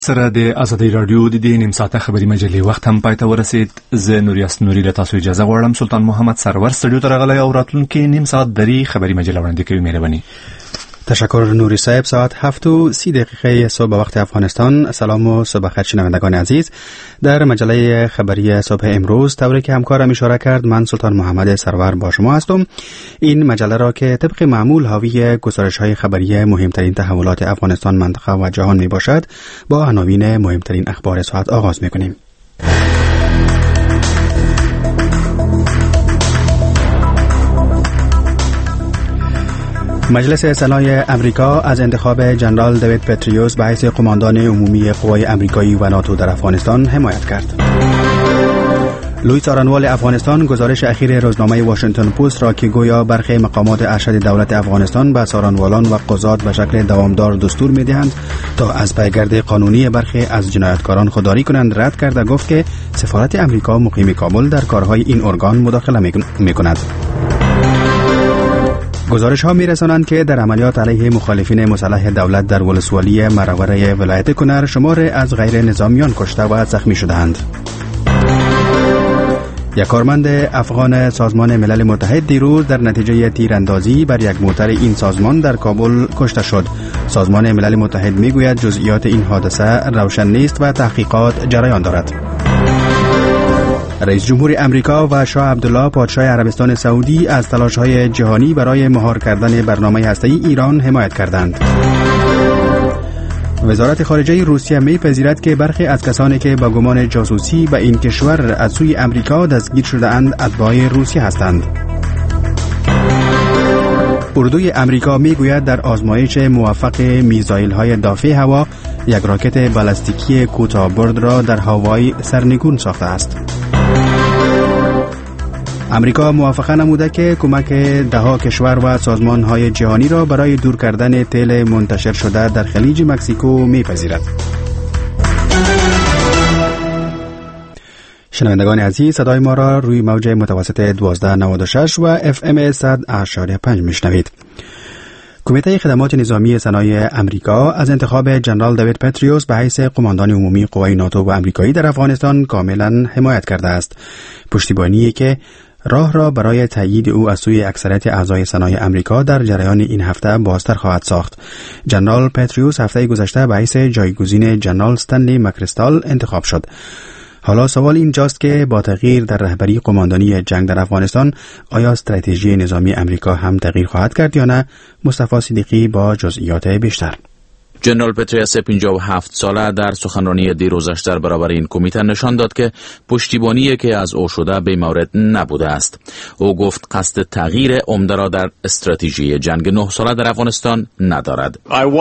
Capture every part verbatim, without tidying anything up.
سره د ازادي رادیو د نیم ساعته خبري مجلې وخت هم پای ته ورسید. زه نوریاس نوري له تاسو اجازه غواړم. سلطان محمد سرور سټډیو ته راغلی او راتلونکي نیم ساعت درې خبري مجله وړاندې کوي. مهرباني. تشکر نوری صاحب. ساعت هفت و سی دقیقه صبح وقت افغانستان. سلام و صبح بخیر شنوندگان عزیز. در مجله خبری صبح امروز طوری که همکارم اشاره کرد، من سلطان محمد سرور با شما هستم. این مجله را که طبق معمول حاوی گزارش‌های خبری مهمترین تحولات افغانستان، منطقه و جهان می باشد، با عناوین مهمترین اخبار ساعت آغاز می کنیم. مجلس سنای امریکا از انتخاب جنرال دیوید پتریوس به حیث قماندان عمومی قوای امریکایی و ناتو در افغانستان حمایت کرد. لوئیس آرنوال افغانستان گزارش اخیر روزنامه واشنگتن پست را که گویا برخی مقامات ارشد دولت افغانستان به سارنوالان و قضات به شکل دوامدار دستور می‌دهند تا از پیگرد قانونی برخی از جنایتکاران خودداری کنند رد کرد و گفت که سفارت امریکا مقیم کابل در کارهای این ارگان مداخله می‌کند. گزارش ها می رسانند که در عملیات علیه مخالفین مسلح دولت در ولسوالی مروره ولایت کنر شمار از غیر نظامیان کشته و زخمی شدند. یک کارمند افغان سازمان ملل متحد دیروز در نتیجه تیراندازی بر یک موتر این سازمان در کابل کشته شد. سازمان ملل متحد می گوید جزئیات این حادثه روشن نیست و تحقیقات جریان دارد. رئیس جمهور امریکا و شاه عبدالله پادشاه عربستان سعودی از تلاش‌های جهانی برای مهار کردن برنامه هسته‌ای ایران حمایت کردند. وزارت خارجه روسیه می‌پذیرد که برخی از کسانی که با گمان جاسوسی به این کشور از سوی امریکا دستگیر شده‌اند اتباع روسیه هستند. اردوی امریکا میگوید در آزمایش موفق میزایل‌های دافع هوا یک راکت بالستیکی کوتاه‌برد را در هاوای سرنگون ساخته است. امریکا موافقه نموده که کمک دهها کشور و سازمان‌های جهانی را برای دور کردن تیل منتشر شده در خلیج مکزیکو می‌پذیرد. شنوندگان عزیز، صدای ما را روی موج متوسط دوازده نود و شش و اف ام صد اشاری پنج میشنوید. کمیته خدمات نظامی سنای امریکا از انتخاب جنرال دیوید پتریوس به حیث قماندان عمومی قوای ناتو و امریکایی در افغانستان کاملا حمایت کرده است. پشتیبانی که راه را برای تایید او از سوی اکثریت اعضای سنای امریکا در جریان این هفته بازتر خواهد ساخت. جنرال پتریوس هفته گذشته به حیث جایگزین جنرال استنلی مکریستال انتخاب شد. حالا سوال اینجاست که با تغییر در رهبری قماندانی جنگ در افغانستان آیا استراتژی نظامی امریکا هم تغییر خواهد کرد یا نه؟ مصطفی صدیقی با جزئیات بیشتر. جنرال پتریوس پنجاه و هفت ساله در سخنرانی دیروزش در برابر این کمیته نشان داد که پشتیبانی که از او شده به مورد نبوده است. او گفت قصد تغییر عمده را در استراتژی جنگ نه ساله در افغانستان ندارد.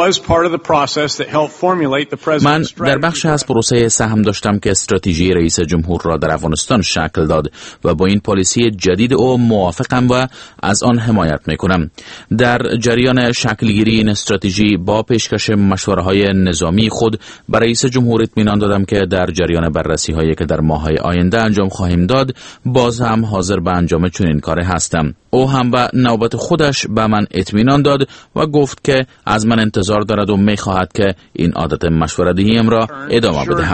من در بخش از پروسه سهم داشتم که استراتژی رئیس جمهور را در افغانستان شکل داد و با این پالیسی جدید او موافقم و از آن حمایت میکنم. در جریان شکلگیری این استراتژی با پیشکش مشوره‌های نظامی خود برای رئیس جمهور اطمینان دادم که در جریان بررسی‌هایی که در ماه‌های آینده انجام خواهیم داد باز هم حاضر به انجام چنین کاری هستم. او هم به نوبت خودش به من اطمینان داد و گفت که از من انتظار دارد و می‌خواهد که این عادت مشوره‌دهیم را ادامه بدهم.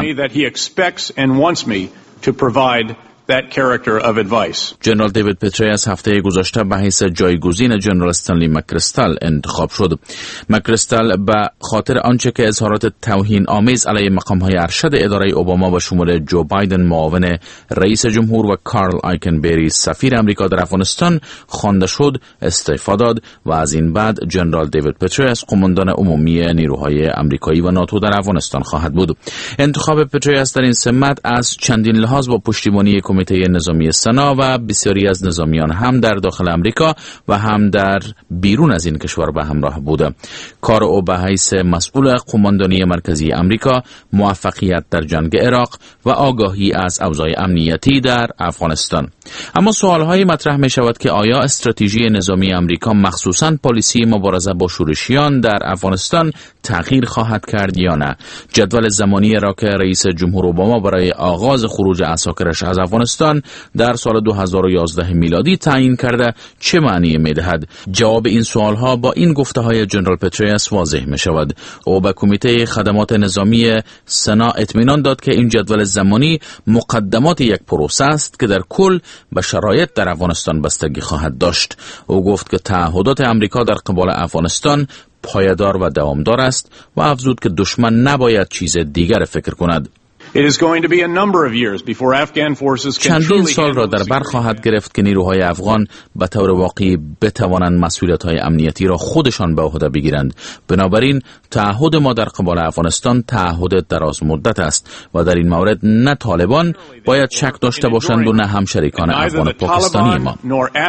that character of advice. جنرال دیوید پتریوس هفته گذشته به حیث جایگزین جنرال استنلی مکریستال انتخاب شد. مکریستال به خاطر آنچه که اظهارات توهین آمیز علیه مقام‌های ارشد اداره اوباما و شمول جو بایدن معاون رئیس جمهور و کارل آیکنبری سفیر امریکا در افغانستان خوانده شد استعفا داد و از این بعد جنرال دیوید پتریوس قماندان عمومی نیروهای امریکایی و ناتو در افغانستان خواهد بود. انتخاب پتریوس در این سمت از چندین لحاظ با پشتیبانی کمیته نظامی سنا و بسیاری از نظامیان هم در داخل امریکا و هم در بیرون از این کشور به همراه بوده. کار او به حیث مسئول قماندانی مرکزی امریکا، موفقیت در جنگ عراق و آگاهی از اوضاع امنیتی در افغانستان. اما سوال‌های مطرح می شود که آیا استراتژی نظامی امریکا مخصوصاً پالیسی مبارزه با شورشیان در افغانستان تغییر خواهد کرد یا نه؟ جدول زمانی را که رئیس جمهور اوباما برای آغاز خروج عساکرش از افغانستان افغانستان در سال دو هزار و یازده میلادی تعیین کرده چه معنی می‌دهد؟ جواب این سوالها با این گفته‌های جنرال پتریوس واضح می‌شود. او به کمیته خدمات نظامی سنا اطمینان داد که این جدول زمانی مقدمات یک پروسه است که در کل به شرایط در افغانستان بستگی خواهد داشت. او گفت که تعهدات امریکا در قبال افغانستان پایدار و دوامدار است و افزود که دشمن نباید چیز دیگر فکر کند. چندین سال را در بر خواهد گرفت که نیروهای افغان به طور واقعی بتوانند مسئولیت‌های امنیتی را خودشان به عهده بگیرند. بنابراین تعهد ما در قبال افغانستان تعهد دراز مدت است و در این مورد نه طالبان باید شک داشته باشند و نه همشریکان افغان و پاکستانی ما.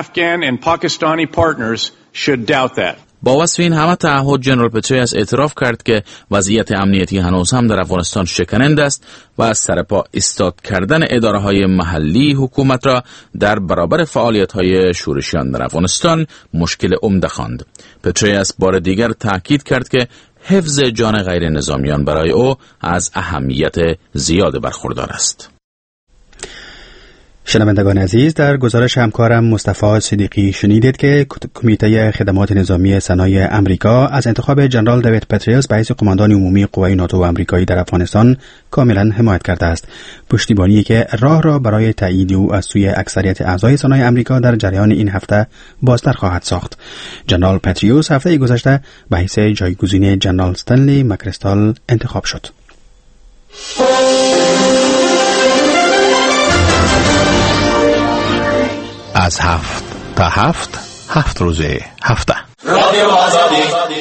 با وصف این همه تعهد، جنرال پتریوس اعتراف کرد که وضعیت امنیتی هنوز هم در افغانستان شکننده است و از سرپا ایستاد کردن اداره‌های محلی حکومت را در برابر فعالیت‌های شورشیان در افغانستان مشکل عمده خواند. پتریوس بار دیگر تاکید کرد که حفظ جان غیر نظامیان برای او از اهمیت زیاد برخوردار است. شنوندگان عزیز، در گزارش همکارم مصطفی صدیقی شنیدید که کمیته خدمات نظامی سنای امریکا از انتخاب جنرال دیوید پتریوس به حیث قماندان عمومی قوای ناتو آمریکایی در افغانستان کاملا حمایت کرده است. پشتیبانی که راه را برای تایید او از سوی اکثریت اعضای سنای امریکا در جریان این هفته بازتر خواهد ساخت. جنرال پتریوس هفته گذشته به حیث جایگزین جنرال استنلی مکریستال انتخاب شد. از هفت تا هفت هفت روزه هفته رادیو آزادی.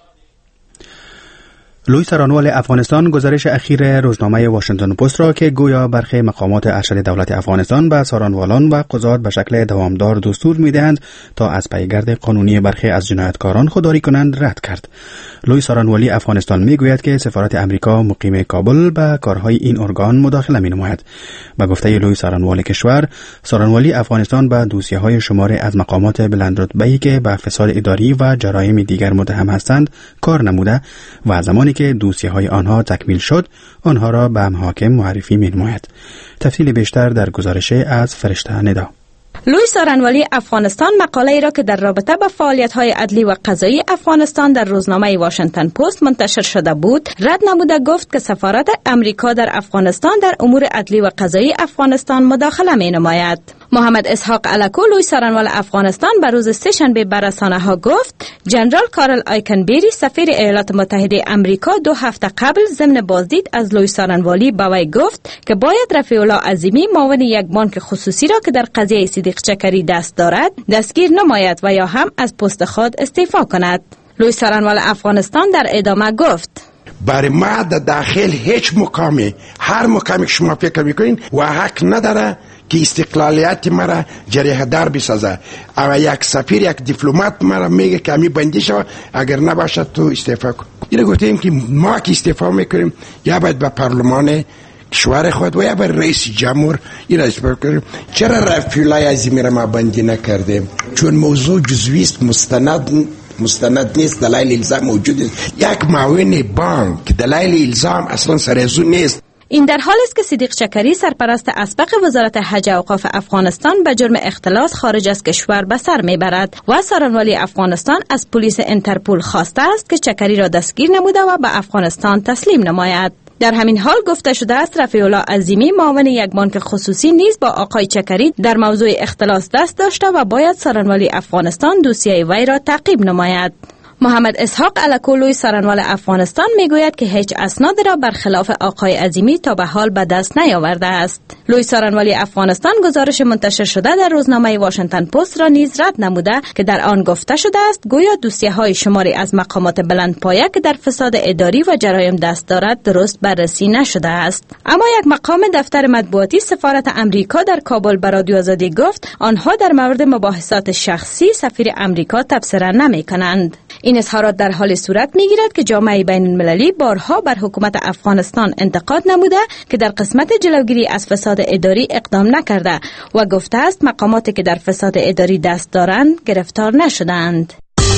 لوئیس رانوال افغانستان گزارش اخیر روزنامه واشنگتن پست را که گویا برخی مقامات ارشد دولت افغانستان به سارانوالان و قضات به شکل دوامدار دستور می‌دهند تا از پیگرد قانونی برخی از جنایتکاران خودداری کنند رد کرد. لوئیس رانوالی افغانستان میگوید که سفارت امریکا مقیم کابل به کارهای این ارگان مداخله می‌نماید. به گفته لوئیس رانوال کشور، سارانوالی افغانستان به دوسیه‌های شماری از مقامات بلندرتبه‌ای که به فساد اداری و جرایم دیگر متهم هستند کار نموده و زمانی که دوسیه‌های آنها تکمیل شد آنها را به محاکم معرفی می‌نماید. تفصیل بیشتر در گزارش از فرشته ندا. لوئیس رانوالی افغانستان مقاله‌ای را که در رابطه با فعالیت‌های عدلی و قضایی افغانستان در روزنامه واشنگتن پست منتشر شده بود رد نموده گفت که سفارت امریکا در افغانستان در امور عدلی و قضایی افغانستان مداخله می‌نماید. محمد اسحاق الکو لوئیس رانوال افغانستان به روز سه‌شنبه به رسانه‌ها گفت جنرال کارل آیکنبری سفیر ایالات متحده امریکا دو هفته قبل ضمن بازدید از لوئیس رانوالی به وی گفت که باید رفیع الله عظیمی معاون یک بانک خصوصی را که در قضیه صدیق چکری دست دارد دستگیر نماید و یا هم از پست خود استعفا کند. لوئیس رانوال افغانستان در ادامه گفت برای ما در داخل هیچ مقامی هر مقامی که شما فکر میکنین و حق نداره که استقلالیت مرا جریح دار بسازه. اما یک سفیر یک دیپلمات مرا میگه که امی بندی شو اگر نباشد تو استعفا کن. اینو گفتیم که ما که استعفا میکنیم یا باید به پارلمان کشور خود و یا به رئیس جمهور این استعفا کنیم. چرا رفیع الله عظیمی را ما بندی نکردیم؟ چون موضوع جزوی است، مستند مستند نیست، دلایل الزام موجود است. یک معاون بانک دلایل الزام اصلا سرزو نیست. این در حالی است که صدیق چکری سرپرست اسبق وزارت حج و اوقاف افغانستان به جرم اختلاس خارج از کشور به سر میبرد و سارانوالی افغانستان از پلیس انترپول خواسته است که چکری را دستگیر نموده و به افغانستان تسلیم نماید. در همین حال گفته شده است رفیع الله عظیمی معاون یک بانک خصوصی نیز با آقای چکری در موضوع اختلاس دست داشته و باید سارانوالی افغانستان دوسیه وی را تعقیب نماید. محمد اسحاق الکو لوئیس رانوال افغانستان میگوید که هیچ اسنادی را برخلاف آقای عظیمی تا به حال به دست نیاورده است. لوئیس رانوالی افغانستان گزارش منتشر شده در روزنامه واشنگتن پست را نیز رد نموده که در آن گفته شده است گویا دوسیه های شماری از مقامات بلندپایه که در فساد اداری و جرایم دست دارد درست بررسی نشده است. اما یک مقام دفتر مطبوعاتی سفارت امریکا در کابل به رادیو آزادی گفت آنها در مورد مباحثات شخصی سفیر امریکا تبصره نمی‌کنند. این اظهارات در حال صورت می‌گیرد که جامعه بین‌المللی بارها بر حکومت افغانستان انتقاد نموده که در قسمت جلوگیری از فساد اداری اقدام نکرده و گفته است مقاماتی که در فساد اداری دست دارند گرفتار نشدند.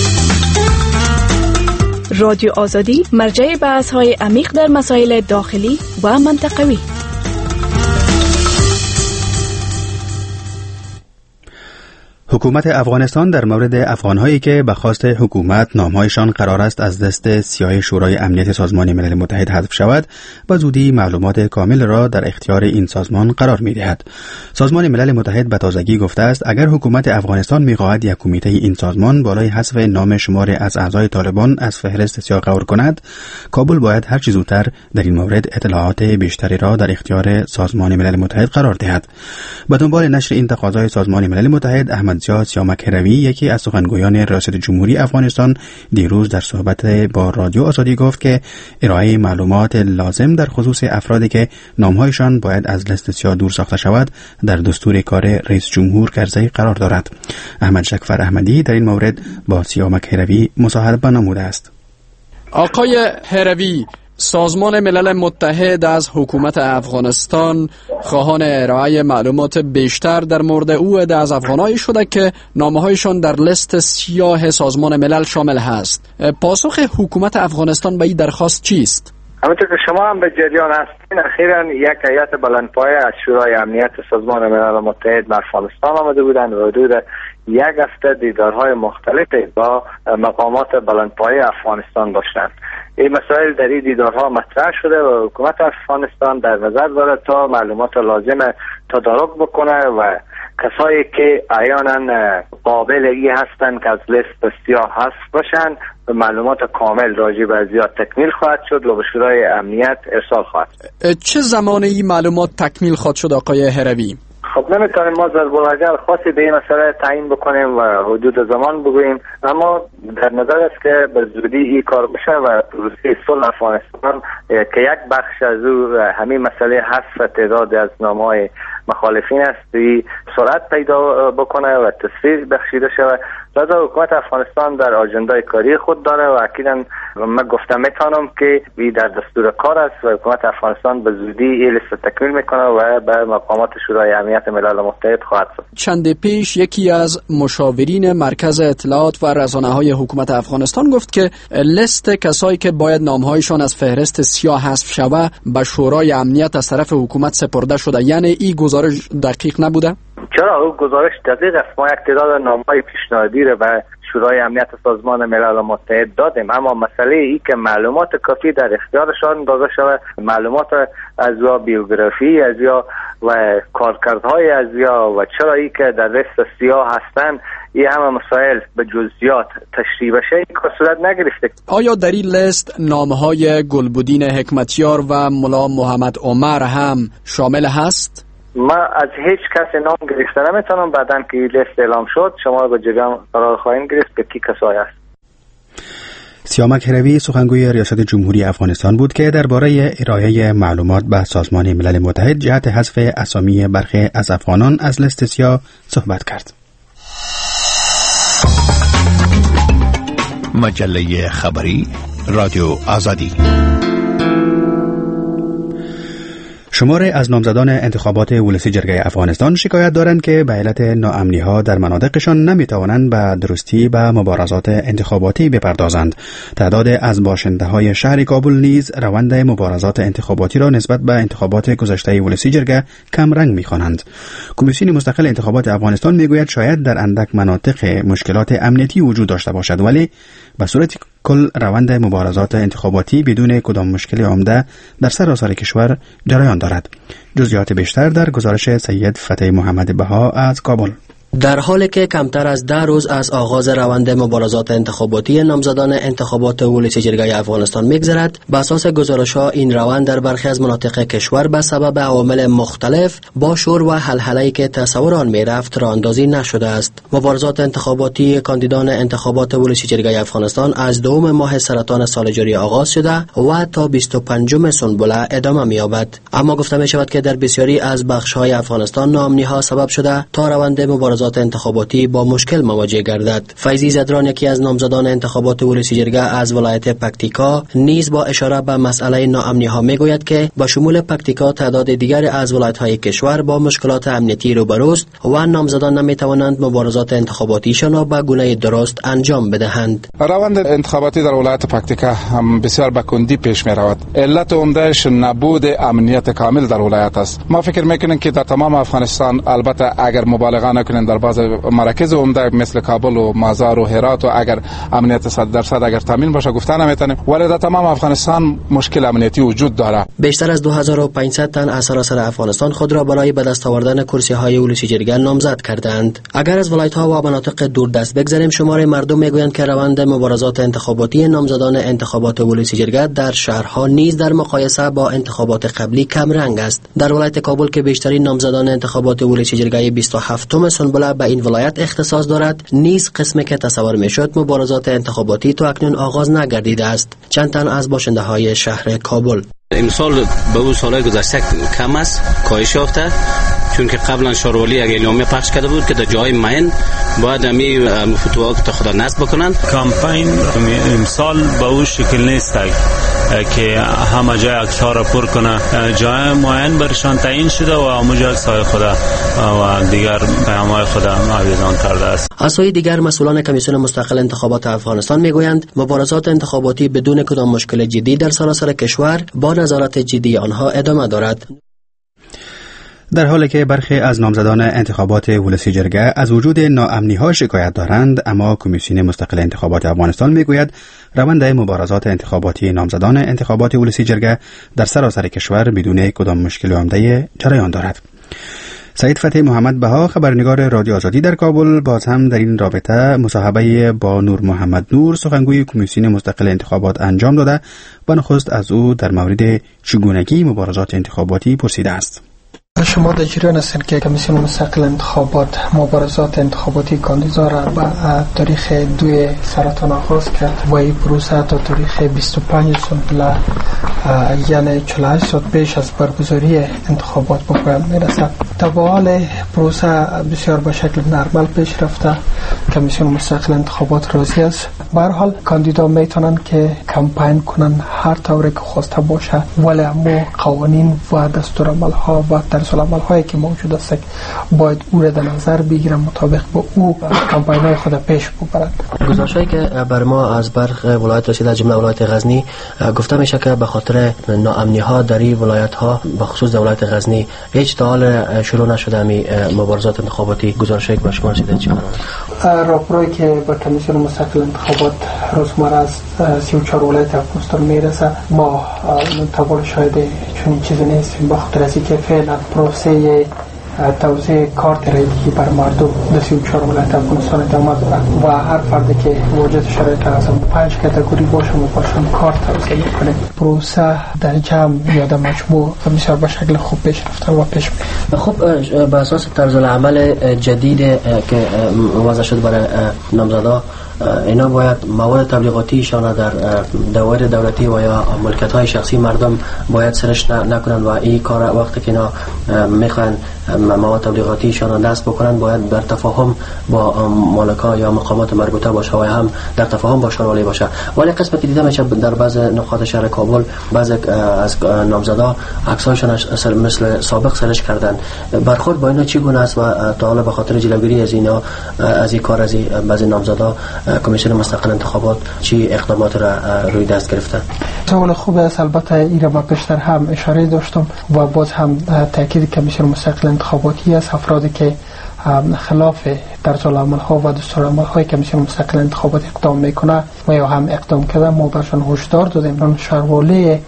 رادیو آزادی مرجع بحث‌های عمیق در مسائل داخلی و منطقوی. حکومت افغانستان در مورد افغانهایی که به خواست حکومت نامهایشان قرار است از دست سیاه شورای امنیت سازمان ملل متحد حذف شود به زودی معلومات کامل را در اختیار این سازمان قرار می‌دهد. سازمان ملل متحد به تازگی گفته است اگر حکومت افغانستان می‌خواهد یک کمیته این سازمان بالای حذف نام شمار از اعضای طالبان از فهرست سیاه قرار کند، کابل باید هر چه زودتر در این مورد اطلاعات بیشتری را در اختیار سازمان ملل متحد قرار دهد. به دنبال نشر این تقاضای سازمان ملل متحد، احمد زیا سیامک هروی، یکی از سخنگویان ریاست جمهوری افغانستان، دیروز در صحبت با رادیو آزادی گفت که ارائه معلومات لازم در خصوص افرادی که نامهایشان باید از لیست سیاه دور ساخته شود در دستور کار رئیس جمهور کرزی قرار دارد. احمد شکفر احمدی در این مورد با سیامک هروی مصاحبه نموده است. آقای هروی، سازمان ملل متحد از حکومت افغانستان خواهان ارائه معلومات بیشتر در مورد او عده از افغانایی شده که نامه‌هایشان در لیست سیاه سازمان ملل شامل هست. پاسخ حکومت افغانستان به این درخواست چیست؟ همونطور که شما هم به جریان هستین، اخیراً یک هیئت بلندپایه از شورای امنیت سازمان ملل متحد به افغانستان آمده بودند و حدود یک هفته دیدارهای مختلفی با مقامات بلندپایه افغانستان داشتند. این مسائل در این دیدارها مطرح شده و حکومت افغانستان در نظر دارد تا معلومات لازم تدارک بکنه و کسایی که عیانا قابل ای هستند که از لیست سیاه حذف باشند و معلومات کامل راجع به زیاد تکمیل خواهد شد و به شورای امنیت ارسال خواهد شد. چه زمانی این معلومات تکمیل خواهد شد آقای هروی؟ خب نمیتونیم ما ضرب العجل خاصی به این مسئله تعیین بکنیم و حدود زمان بگوییم، اما در نظر است که به زودی این کار بشه و روسیه صلح افغانستان که یک بخش از او همین مسئله حذف تعداد از نامه‌های مخالفین است سرعت پیدا بکنه و تصویر بخشیده شود. لذا حکومت افغانستان در آجندای کاری خود داره و اکیداً من گفتم میتونم که این در دستور کار است و حکومت افغانستان به زودی این لیست تکمیل میکنه و به مقامات شورای امنیت ملل متحد خواهد شد. چند پیش یکی از مشاورین مرکز اطلاعات و رسانه‌های حکومت افغانستان گفت که لیست کسایی که باید نامهایشان از فهرست سیاه حذف شود به شورای امنیت از طرف حکومت سپرده شده. یعنی این گزارش دقیق نبوده؟ چرا او گزارش دقیق است. ما یک تعداد نامه‌های پیشنهادی را به شورای امنیت سازمان ملل متحد دادیم، اما مسئله ای که معلومات کافی در اختیارشان داده شود، معلومات از یا بیوگرافی از یا و کارکردهای از یا و چرا ای که در لیست سیاه هستند، این همه مسائل به جزئیات تشریح بشه این که صورت نگرفته. آیا در این لیست نامهای گلبدین حکمتیار و ملا محمد عمر هم شامل هست؟ ما از هیچ کس نام گرفته نمیتونم، بعدن که لیست اعلام شد شما به جریان قرار خواهیم گرفت که کی کسایی است. سیامک هروی سخنگوی ریاست جمهوری افغانستان بود که درباره ارائه معلومات به سازمان ملل متحد جهت حذف اسامی برخی از افغانان از لیست سیاه صحبت کرد. مجله خبری رادیو آزادی. شماری از نامزدان انتخابات ولسی جرگه افغانستان شکایت دارند که به علت ناامنی ها در مناطقشان نمیتوانند به درستی به مبارزات انتخاباتی بپردازند. تعداد از باشنده های شهر کابل نیز روند مبارزات انتخاباتی را نسبت به انتخابات گذشته ولسی جرگه کم رنگ می‌خوانند. کمیسیون مستقل انتخابات افغانستان میگوید شاید در اندک مناطق مشکلات امنیتی وجود داشته باشد، ولی به صورت کل روند مبارزات انتخاباتی بدون کدام مشکل عمده در سراسر کشور جریان دارد. جزئیات بیشتر در گزارش سید فتح محمد بها از کابل. در حالی که کمتر از ده روز از آغاز روند مبارزات انتخاباتی نامزدان انتخابات ولسی جرگه افغانستان می‌گذرد، بر اساس گزارش‌ها این روند در برخی از مناطق کشور به سبب عوامل مختلف با شور و هلهله‌ای که تصور آن می‌رفت راه‌اندازی نشده است. مبارزات انتخاباتی کاندیدان انتخابات ولسی جرگه افغانستان از دوم ماه سرطان سال جاری آغاز شده و تا بیست و پنجم سنبله ادامه می‌یابد. اما گفته می‌شود که در بسیاری از بخش‌های افغانستان ناامنی‌ها سبب شده تا روند مبارزات انتخاباتی با مشکل مواجه گردد. فیضی زدران، یکی از نامزدان انتخابات ولسی جرگه از ولایت پکتیکا، نیز با اشاره به مسئله ناامنی ها میگوید که با شمول پکتیکا تعداد دیگر از ولایت های کشور با مشکلات امنیتی روبروست و نامزدان نمیتوانند مبارزات انتخاباتیشان را به گونه درست انجام بدهند. روند انتخاباتی در ولایت پکتیکا هم بسیار به کندی پیش می رود. علت عمدهش نبود امنیت کامل در ولایت است. ما فکر میکنیم که در تمام افغانستان، البته اگر مبالغه نکنیم در بعض مراکز عمده مثل کابل و مازار و هرات و اگر امنیت صد درصد اگر تامین باشه گفتن نمیتونیم، ولی در تمام افغانستان مشکل امنیتی وجود داره. بیشتر از دو هزار و پانصد تن از سراسر افغانستان خود را برای به دست آوردن کرسی های ولسی جرگه نامزد کردند. اگر از ولایت ها و مناطق دوردست بگذریم، شمار مردم میگویند که روند مبارزات انتخاباتی نامزدان انتخابات ولسی جرگه در شهرها نیز در مقایسه با انتخابات قبلی کم رنگ است. در ولایت کابل که بیشترین نامزدان انتخابات ولسی جرگه بیست و هفتم سنبله به این ولایت اختصاص دارد، نیز قسمی که تصور میشد مبارزات انتخاباتی تا اکنون آغاز نگردیده است. چند تن از باشنده های شهر کابل: امسال به اون سالهای گذشته کم است، کاهش یافته، چون که قبلا شاروالی یک اعلامیه پخش کرده بود که در جای معین باید امی فتوحات خود نصب بکنند. کمپین امسال به اون شکل نیست که همه جای عکس‌ها را پر کنه، جای معین برشان تعیین شده و همه جای عکس‌های خود و دیگر پیام‌های خود آویزان کرده است. از سوی دیگر مسئولان کمیسیون مستقل انتخابات افغانستان میگویند مبارزات انتخاباتی بدون کدام مشکل جدی در سراسر کشور با نظارت جدی آنها ادامه دارد. در حالی که برخی از نامزدان انتخابات ولسی جرگه از وجود ناامنی‌ها شکایت دارند، اما کمیسیون مستقل انتخابات افغانستان میگوید روند مبارزات انتخاباتی نامزدان انتخابات ولسی جرگه در سراسر کشور بدون کدام مشکل عمده جریان دارد. سعید فتحی محمد بها، خبرنگار رادیو آزادی در کابل، باز هم در این رابطه مصاحبه با نور محمد نور، سخنگوی کمیسیون مستقل انتخابات انجام داده و نخست از او در مورد چگونگی مبارزات انتخاباتی پرسیده است. شما در جریان هستید که کمیسیون مستقل انتخابات مبارزات انتخاباتی کاندیدا را به تاریخ دو سرطان آغاز کرد و این پروسه تا تاریخ بیست و پنج سنبله یعنی چهل و هشت ساعت پیش از برگزاری انتخابات به پایان میرسد. تا به حال پروسه بسیار به شکل نرمال پیش رفته. کمیسیون مستقل انتخابات راضی است. به هر حال کاندیدا میتونن که کمپین کنن هر طوری که خواسته باشه، ولی اما قوانین و دستورالعمل ها و طرزالعمل هایی که موجود است باید او را در نظر بگیرن، مطابق با او کمپین های خود پیش ببرند. گزارش‌هایی که بر ما از برخ ولایت رسیده، از جمله ولایت غزنی، گفته میشه که به خاطر ناامنی ها در این ولایت ها به خصوص در ولایت غزنی هیچ تا حال شروع نشده می مبارزات انتخاباتی. گزارش‌هایی که به شما رسیده چه قراره؟ راپوری که به کمیسیون مستقل انتخابات روزمره از سی و چهار ولایت افغانستان میرسه، ما منتظر شاید چون چیزی نیستیم، به خاطر از اینکه فعلا پروسه توزیع کارت رایگی بر مردم در سی و چهار ولایت افغانستان ادامه دارد و هر فردی که واجد شرایط از پنج کاتگوری باشه و باشن کارت توزیع میکنه. پروسه در جمع یا در مجموع بسیار به شکل خوب پیش رفته و پیش میره. خب به اساس طرزالعمل جدید که وضع شد برای نامزدا، اینا باید مواد تبلیغاتیشان در دوائر دولتی و یا ملکیت های شخصی مردم باید سرش نکنند و این کار وقتی که اینا میخوان مواد تبلیغاتیشان دست بکنند باید در تفاهم با مالکا یا مقامات مربوطه باشه و هم در تفاهم با شاروالی باشه. ولی قسمتی دیده میشه در بعض نقاط شهر کابل بعض از نامزدا عکسایشان مثل سابق سرش کردن. برخورد با اینا چگونه است و تا حالا به خاطر جلوگیری از اینا از این کار از بعضی نامزدا کمیسیون مستقل انتخابات چی اقدامات را روی دست گرفته؟ سوال خوب است. البته این را پیشتر هم اشاره داشتم و باز هم تاکید کمیسیون مستقل انتخاباتی است. افرادی که خلاف طرزالعمل ها و دستورالعمل های کمیسیون مستقل انتخابات اقدام میکنه و یا هم اقدام کرده، ما برشان هشدار دادیم. شاروالی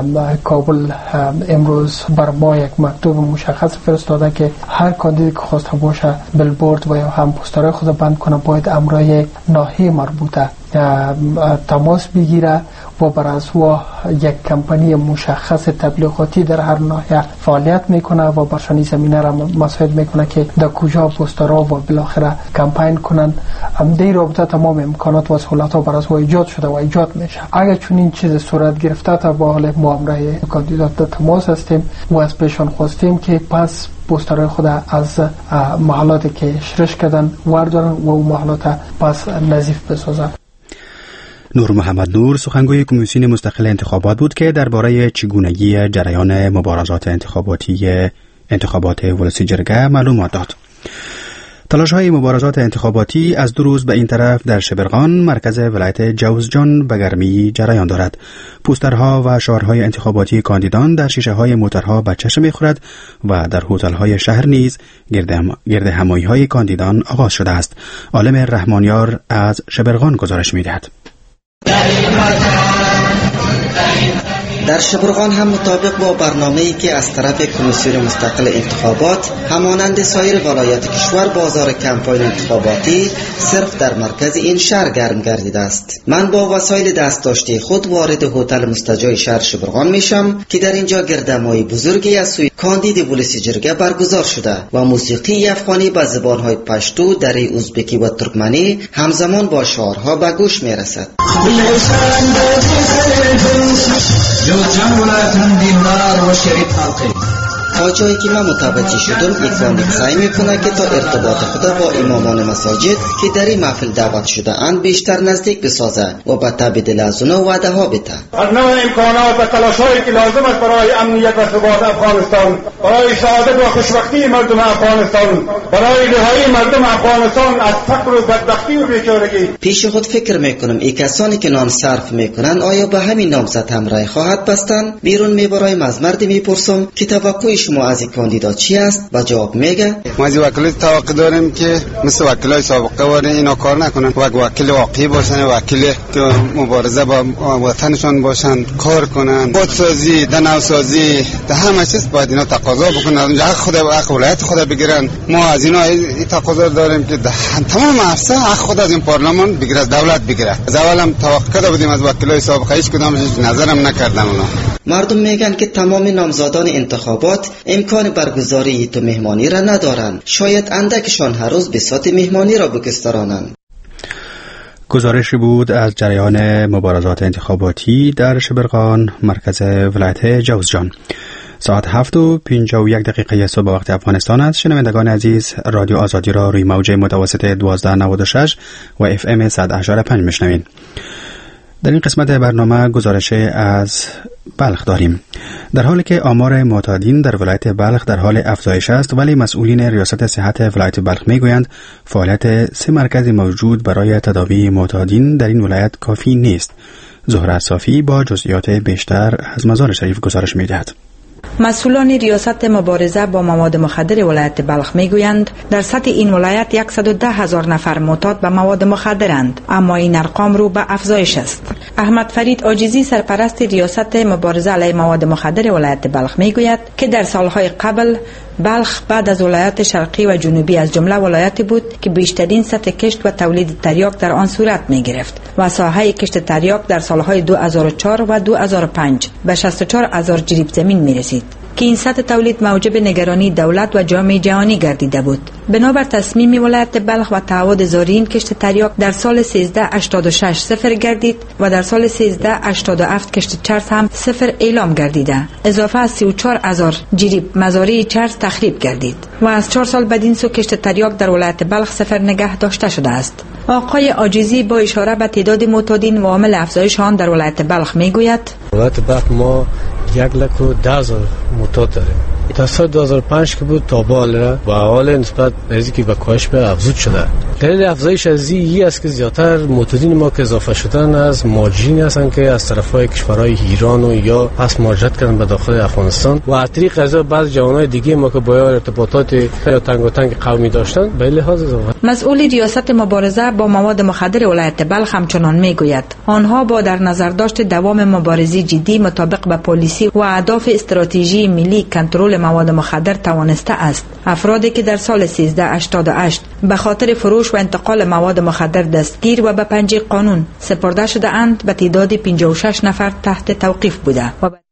کابل امروز بر ما یک مکتوب مشخص فرستاده که هر کاندیدی که خواسته باشه بیلبورد و یا هم پوسترهای خود بند کنه باید امرای ناحیه مربوطه تماس بگیره و بر اساس یک کمپانی مشخص تبلیغاتی در هر ناحیه فعالیت میکنه و برشان زمینه را مساعد میکنه که در کجا پوسترها و بالاخره کمپین کنن. در رابطه تمام امکانات و سهولت‌ها بر اساس ایجاد شده و ایجاد میشه. اگر چون این چیز صورت گرفته تا با حال ما امرای کاندیدات در تماس هستیم و از پیشان خواستیم که پس پوسترهای خود از محلاتی که شرش کردن وردارن و اون محلات پس نظیف بسازن. نور محمد نور، سخنگوی کمیسیون مستقل انتخابات بود که درباره چگونگی جریان مبارزات انتخاباتی انتخابات ولسی جرگه معلومات داد. تلاش‌های مبارزات انتخاباتی از دو روز به این طرف در شبرغان مرکز ولایت جوزجان به گرمی جریان دارد. پوسترها و شعارهای انتخاباتی کاندیدان در شیشه‌های موترها به چشم می‌خورد و در هتل‌های شهر نیز گرد همایی‌های کاندیدان آغاز شده است. عالم رحمانیار از شبرغان گزارش می‌دهد. در شبرغان هم مطابق با برنامه‌ای که از طرف کمیسیون مستقل انتخابات همانند سایر ولایات کشور بازار کمپاین انتخاباتی صرف در مرکز این شهر گرم گردیده است. من با وسایل دستداشتی خود وارد هتل مستجای شهر شبرغان میشم که در اینجا گردهمایی بزرگی از سوی کاندید ولسی جرگه برگزار شده و موسیقی افغانی با زبان‌های پشتو، دری، ازبکی و ترکمنی همزمان با شعارها به گوش میرسد. تا جایی که من متوجه شدم یک سعی میکنه که تا ارتباط خدا با امامان مساجد که در این محفل دعوت شده اند بیشتر نزدیک بسازه و به تبدیل از اونا وعده ها بده. از نوع امکانات و تلاش‌هایی که لازم است برای امنیت و ثبات افغانستان، برای سعادت و خوشبختی مردم افغانستان، برای رهایی مردم افغانستان از فقر و بدبختی و بیچارگی. پیش خود فکر میکنم این کسانی که نان صرف میکنن آیا به همین نامزد هم رای خواهد بستن؟ بیرون میبرایم از مردی میپرسم که توقع شما از این کاندیدا چی است و جواب میگه ما از وکیل توقع داریم که مثل وکیلای سابقه واره اینا کار نکنن و وکیل واقعی باشن، وکیل که مبارزه با وطنشون باشن، کار کنن، خودسازی، دنوسازی، ده همه چیز باید اینا تقاضا بکنن، اونجا خود حق ولایت خود بگیرن. ما از اینا این تقاضا داریم که تمام افسر حق خود از این پارلمان بگیره، از دولت بگیره. از اولم توقع کرده بودیم از وکیلای سابقه، هیچ کدومش نظرم نکردن اونا. مردم میگن که تمام نامزدان انتخابات امکان برگزاری تو مهمانی را ندارند. شاید اندکشان هر روز بساط مهمانی را بگسترانند. گزارشی بود از جریان مبارزات انتخاباتی در شبرغان مرکز ولایت جوزجان. ساعت هفت و پنجاه و یک دقیقه صبح وقت افغانستان است. شنوندگان عزیز، رادیو آزادی را روی موج متوسط دوازده نود و شش و اف ام صد و پنج میشنوین. در این قسمت برنامه گزارش از بلخ داریم. در حالی که آمار معتادین در ولایت بلخ در حال افزایش است، ولی مسئولین ریاست صحت ولایت بلخ میگویند فعالیت سه مرکز موجود برای تداوی معتادین در این ولایت کافی نیست. زهره صافی با جزئیات بیشتر از مزار شریف گزارش میدهد. مسئولان ریاست مبارزه با مواد مخدر ولایت بلخ میگویند در سطح این ولایت صد و ده هزار نفر معتاد به مواد مخدرند، اما این ارقام رو به افزایش است. احمد فرید عاجزی سرپرست ریاست مبارزه علیه مواد مخدر ولایت بلخ میگوید که در سالهای قبل بلخ بعد از ولایات شرقی و جنوبی از جمله ولایاتی بود که بیشترین سطح کشت و تولید تریاک در آن صورت می گرفت و ساحه کشت تریاک در سالهای دو هزار و چهار و دو هزار و پنج به شصت و چهار هزار جریب زمین می رسید که این سطح تولید موجب نگرانی دولت و جامعه جهانی گردیده بود. بنابر تصمیم ولایت بلخ و تعهد زارعین کشت تریاک در سال سیزده هشتاد و شش صفر گردید و در سال سیزده هشتاد و هفت کشت چرس هم صفر اعلام گردیده. اضافه از سی و چهار هزار جریب مزارع چرس تخریب گردید و از چهار سال بعد این سو کشت تریاک در ولایت بلخ صفر نگه داشته شده است. آقای عاجزی با اشاره به تعداد معتادین و عامل افزایش آن در ولایت بلخ میگوید ولایت بلخ ما یک لک و ده هزار معتاد داریم. تا سال دو هزار و پنج که بود تا بالا و حال نسبت به که به کاهش به افزود شده. دلیل افزایش از این است که زیاتر معتادین ما که اضافه شدن از ماجرین هستند که از طرفای کشورهای ایران و یا پس مهاجرت کردن به داخل افغانستان و از طریق از بعض جوانای دیگه ما که با ارتباطات یا تنگاتنگ قومی داشتن به لحاظ اضافه. مسئول ریاست مبارزه با مواد مخدر ولایت بلخ همچنان میگوید آنها با در نظر داشت دوام مبارزه جدی مطابق با پلیسی و اهداف استراتژی ملی کنترل مواد مخدر توانسته است افرادی که در سال سیزده هشتاد و هشت به خاطر فروش و انتقال مواد مخدر دستگیر و به پنجه قانون سپرده شده اند به تعداد پنجاه و شش نفر تحت توقیف بوده.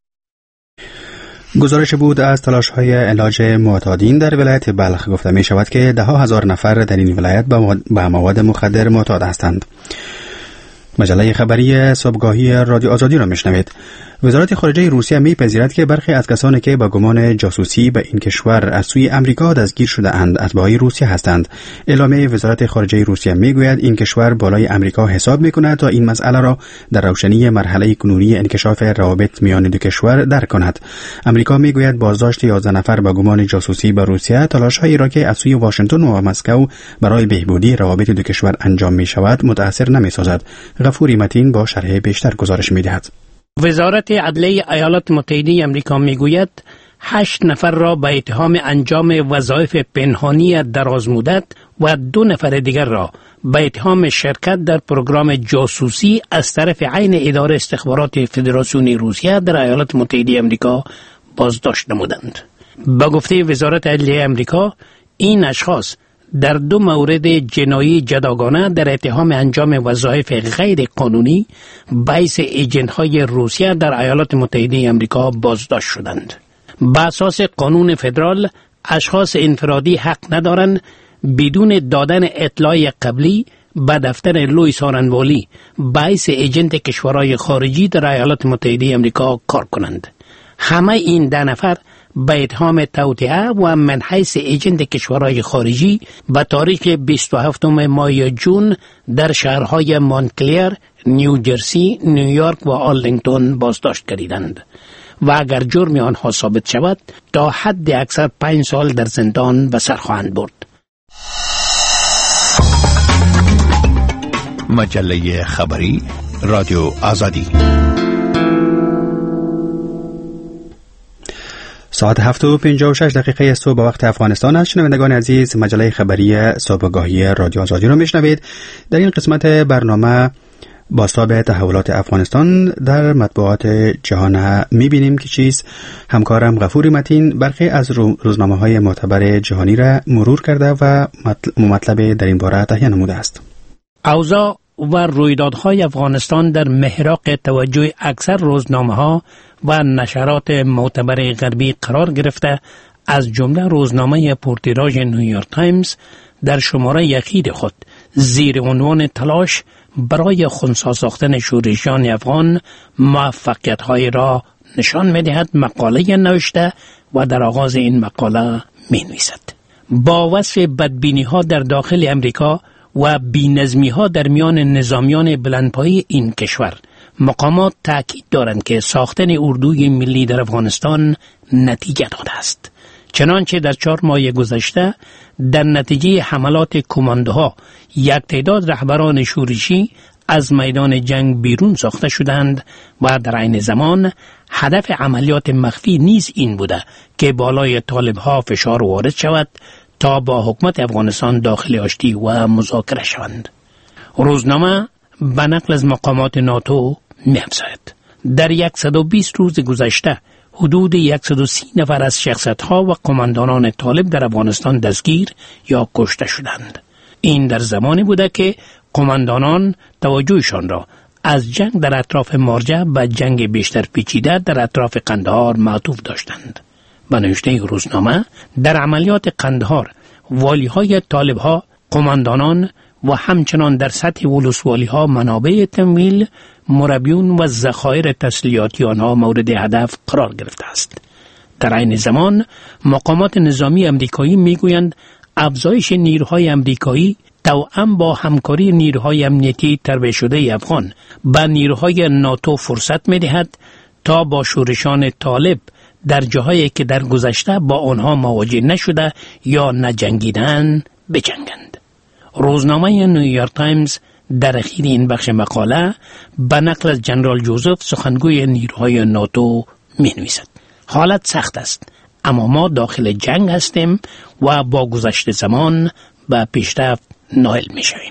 گزارش بود از تلاش‌های علاج معتادین در ولایت بلخ. گفته می شود که ده ها هزار نفر در این ولایت به مواد مخدر معتاد هستند. مجله خبری صبحگاهی رادیو آزادی را میشنوید. وزارت خارجه روسیه می‌پذیرد که برخی از کسانی که با گمان جاسوسی به این کشور از سوی آمریکا دستگیر شده اند اتباع روسیه هستند. اعلامیه وزارت خارجه روسیه میگوید این کشور بالای آمریکا حساب می‌کند تا این مسئله را در روشنی مرحله کنونی انکشاف روابط میان دو کشور درک کند. آمریکا میگوید بازداشت یازده نفر با گمان جاسوسی به روسیه تلاش‌هایی را که از سوی واشنگتن و مسکو برای بهبودی روابط دو کشور انجام می‌شود متأثر نمی‌سازد. غفوری متین با شرح بیشتر گزارش می‌دهد. وزارت عدلیه ایالات متحده آمریکا میگوید هشت نفر را به اتهام انجام وظایف پنهانی دراز مدت و دو نفر دیگر را به اتهام شرکت در پروگرام جاسوسی از طرف عین اداره استخبارات فدراسیون روسیه در ایالات متحده آمریکا بازداشت نمودند. به گفته وزارت عدلیه آمریکا این اشخاص در دو مورد جنایی جداگانه در اتهام انجام وظایف غیر قانونی باعث ایجنت‌های روسیه در ایالات متحده آمریکا بازداشت شدند. بر اساس قانون فدرال اشخاص انفرادی حق ندارند بدون دادن اطلاع قبلی به دفتر لوئیس آرنوالی باعث ایجنت کشورهای خارجی در ایالات متحده آمریکا کار کنند. همه این ده نفر به اتهام توطئه و من حیث ایجنت کشورهای خارجی به تاریخ بیست و هفتم ماه جون در شهرهای مونتکلیر، نیوجرسی، نیویورک و آرلینگتون بازداشت کردند و اگر جرم آنها ثابت شود تا حد اکثر پنج سال در زندان به سر خواهند برد. مجله خبری رادیو آزادی ساعت هفت و پنجاه و شش دقیقه صبح به وقت افغانستان است. شنوندگان عزیز، مجله خبری صبحگاهی رادیو آزادی را میشنوید. در این قسمت برنامه بازتاب تحولات افغانستان در مطبوعات جهان میبینیم که چیز همکارم غفوری متین برخی از روزنامه های معتبر جهانی را مرور کرده و مطلب در این باره تهیه نموده است. اوضاع و رویدادهای افغانستان در محراق توجه اکثر روزنامه ها و نشرات معتبر غربی قرار گرفته، از جمله روزنامه پرتیراژ نیویورک تایمز در شماره اخیر خود زیر عنوان تلاش برای خنثی ساختن شورشیان افغان موفقیت‌های را نشان می‌دهد مقاله نوشته و در آغاز این مقاله می‌نویسد: با وصف بدبینی‌ها در داخل امریکا و بی‌نظمی‌ها در میان نظامیان بلندپایه این کشور، مقامات تأکید دارند که ساختن اردوی ملی در افغانستان نتیجه داده است. چنانچه در چهار ماه گذشته در نتیجه حملات کماندوها یک تعداد رهبران شورشی از میدان جنگ بیرون ساخته شدند و در عین زمان هدف عملیات مخفی نیز این بوده که بالای طالبها فشار وارد شود تا با حکومت افغانستان داخل آشتی و مذاکره شوند. روزنامه به نقل از مقامات ناتو می‌افزاید در صد و بیست روز گذشته حدود صد و سی نفر از شخصیت‌ها و قماندانان طالب در افغانستان دستگیر یا کشته شدند. این در زمانی بوده که قماندانان توجهشان را از جنگ در اطراف مارجه به جنگ بیشتر پیچیده در اطراف قندهار معطوف داشتند. به نوشته روزنامه در عملیات قندهار والی‌های طالب‌ها، قماندانان و همچنان در سطح ولسوالی‌ها منابع تمویل، مربیون و ذخایر تسلیحاتی آنها مورد هدف قرار گرفته است. در عین زمان مقامات نظامی امریکایی میگویند افزایش نیروهای امریکایی توأم با همکاری نیروهای امنیتی تربیت شده افغان به نیروهای ناتو فرصت می‌دهد تا با شورشان طالب در جاهایی که در گذشته با آنها مواجه نشده یا نجنگیدن بجنگند. روزنامه نیویورک تایمز در اخیر این بخش مقاله به نقل از جنرال جوزف سخنگوی نیروهای ناتو می‌نویسد: حالت سخت است، اما ما داخل جنگ هستیم و با گذشت زمان به پیشرفت نائل می‌شویم.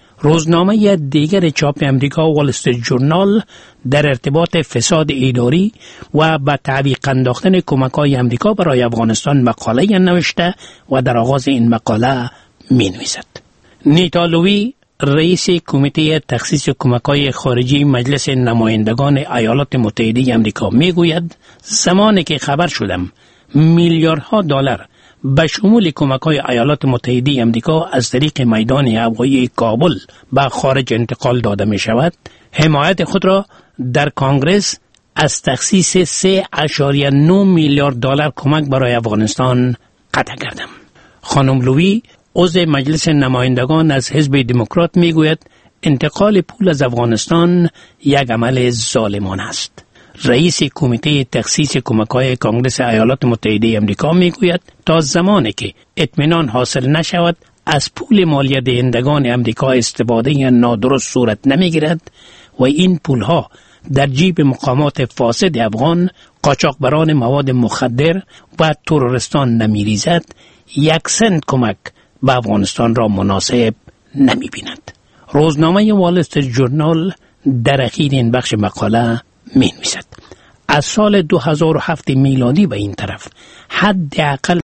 روزنامه دیگر چاپ امریکا وال استریت جورنال در ارتباط فساد اداری و به تعویق انداختن کمک‌های امریکا برای افغانستان مقاله نوشته و در آغاز این مقاله می‌نویسد: نیتا لوی، رئیس کمیته تخصیص کمک‌های خارجی مجلس نمایندگان ایالات متحده آمریکا میگوید زمانی که خبر شدم میلیاردها دلار به شمول کمک‌های ایالات متحده آمریکا از طریق میدان هوایی کابل به خارج انتقال داده می شود، حمایت خود را در کانگرس از تخصیص سه اشاریه نه میلیارد دلار کمک برای افغانستان قطع کردم. خانم لوی عضو مجلس نمایندگان از حزب دموکرات میگوید انتقال پول از افغانستان یک عمل ظالمانه است. رئیس کمیته تخصیص کمک‌های کانگرس ایالات متحده آمریکا میگوید تا زمانی که اطمینان حاصل نشود از پول مالیه دهندگان آمریکا استفاده نادرست صورت نمیگیرد و این پولها در جیب مقامات فاسد افغان، قاچاقبران مواد مخدر و تروریستان نمیریزد، یک سنت کمک به افغانستان را مناسب نمی بیند. روزنامه وال استریت ژورنال در اخیر این بخش مقاله می نویسد از سال دو هزار و هفت میلادی به این طرف حداقل